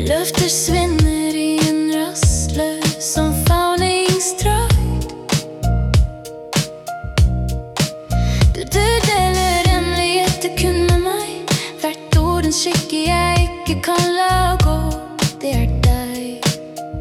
Løfter svinner i en rastløs som fauningsdrag. Du deler hemmeligheter kun med meg. Hvert ord en skikke jeg ikke kan la gå. Det deg.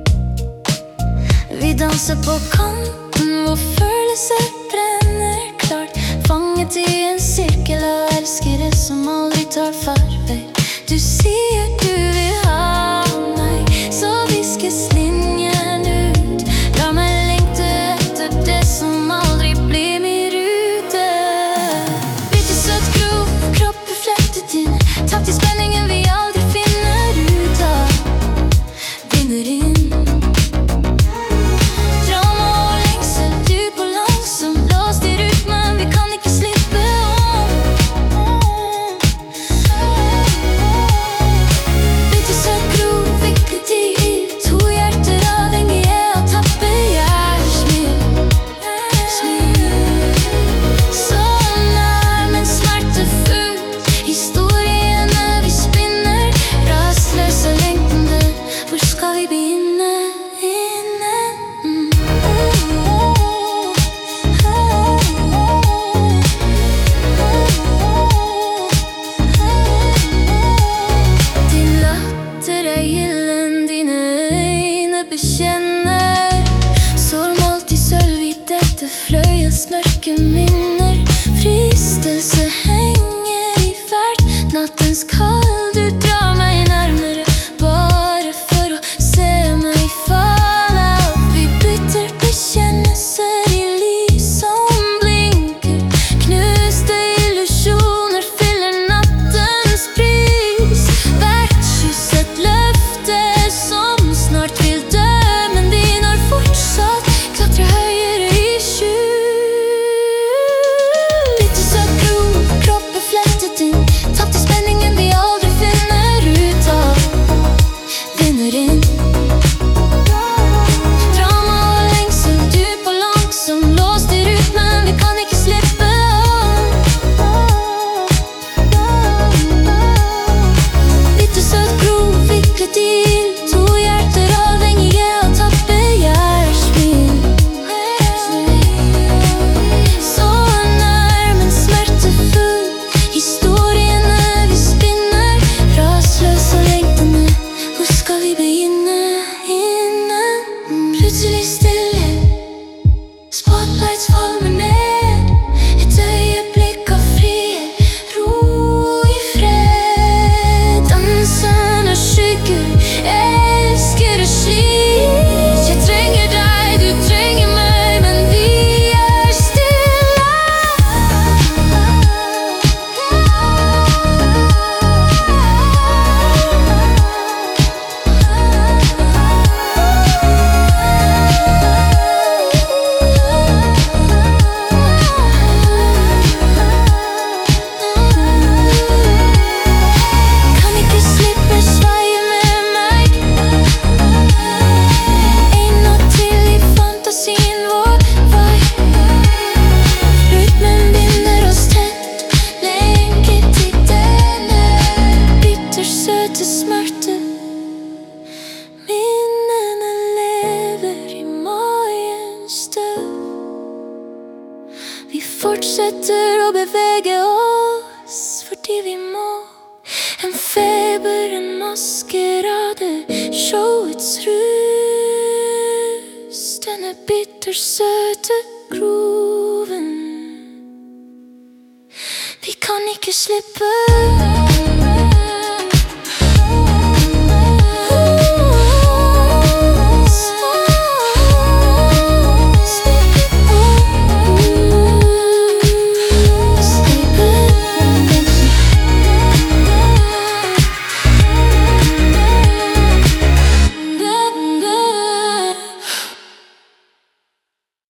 Vi danser på kanten hvor følelser brenner klart. Fanget i en sirkel av elskere som aldri tar farvel. Du sier du vil ha meg, så viskes linjen ut. La meg lengte etter det som aldri blir min rute. Bittersøt grov, kroppen flettet inn. Tapt i spenningen vi aldri finner ut av. Vinner inn. Drama og lengsel, du på langsom. Låst i rytmen, vi kan ikke slippe om. Bittersøt grov, viklet i ild. To hjerter avhengige av tappe hjertesmil. Så nær, men smertefull. Historiene vi spinner. Rastløse lengtende. Hvor skal vi begynne? Din latter er gyllen, dine øyne bekjenner. Sårmalt i sølvhvit etter fløyens mørke minner. Fristelse henger i ferd, nattens kald. Du drar meg nærmere, bare for å se meg falle opp. Vi bytter bekjennelser i lys som blinker. Knuste illusjoner fyller nattens pris. Hvert kyss et løfte som snart vil dø, men de når fortsatt klatre høyere i skjul. Bittersøt grov, kroppen flettet inn. Tapt i spenningen vi aldri finner ut av. Vinner inn. Drama og lengsel, du på langsom. Låst i rytmen, vi kan ikke slippe om. Bittersøt grov, viklet i ild. To hjerter avhengige av tappe hjertesmil. Så nær, men smertefull. Historiene vi spinner. Rastløs og lengtende. Hvor skal vi begynne? Plutselig stille. Spotlights faller ned. Et øyeblikk av frihet. Ro i fred. Dansende skygger. Elsker og slit. Jeg trenger deg, du trenger meg, men vi er stille. Kan ikke slippe sveie med meg. En natt til i fantasien vår vei. Rytmen binder oss tett, lenket til denne bittersøte smerte. Minnene lever i maiens støv. Vi fortsetter å bevege oss fordi vi må. En feber, en maskerade, showets rus. Denne bittersøte groven. Vi kan ikke slippe